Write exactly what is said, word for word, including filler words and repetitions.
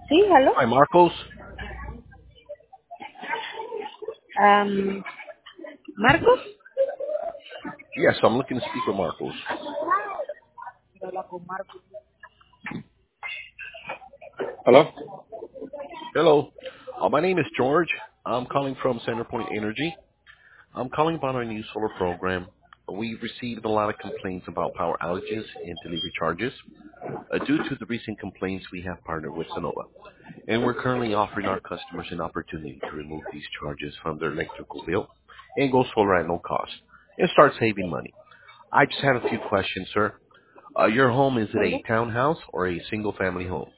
Sí, hello. Hi, Marcos. Um, Marcos. Yes, I'm looking to speak with Marcos. Hello? Hello. Uh, my name is George. I'm calling from Centerpoint Energy. I'm calling about our new solar program. We've received a lot of complaints about power outages and delivery charges. Uh, due to the recent complaints, we have partnered with Sonova, and we're currently offering our customers an opportunity to remove these charges from their electrical bill and go solar at no cost and start saving money. I just had a few questions, sir. Uh, your home, is it Hello? a townhouse or a single-family home?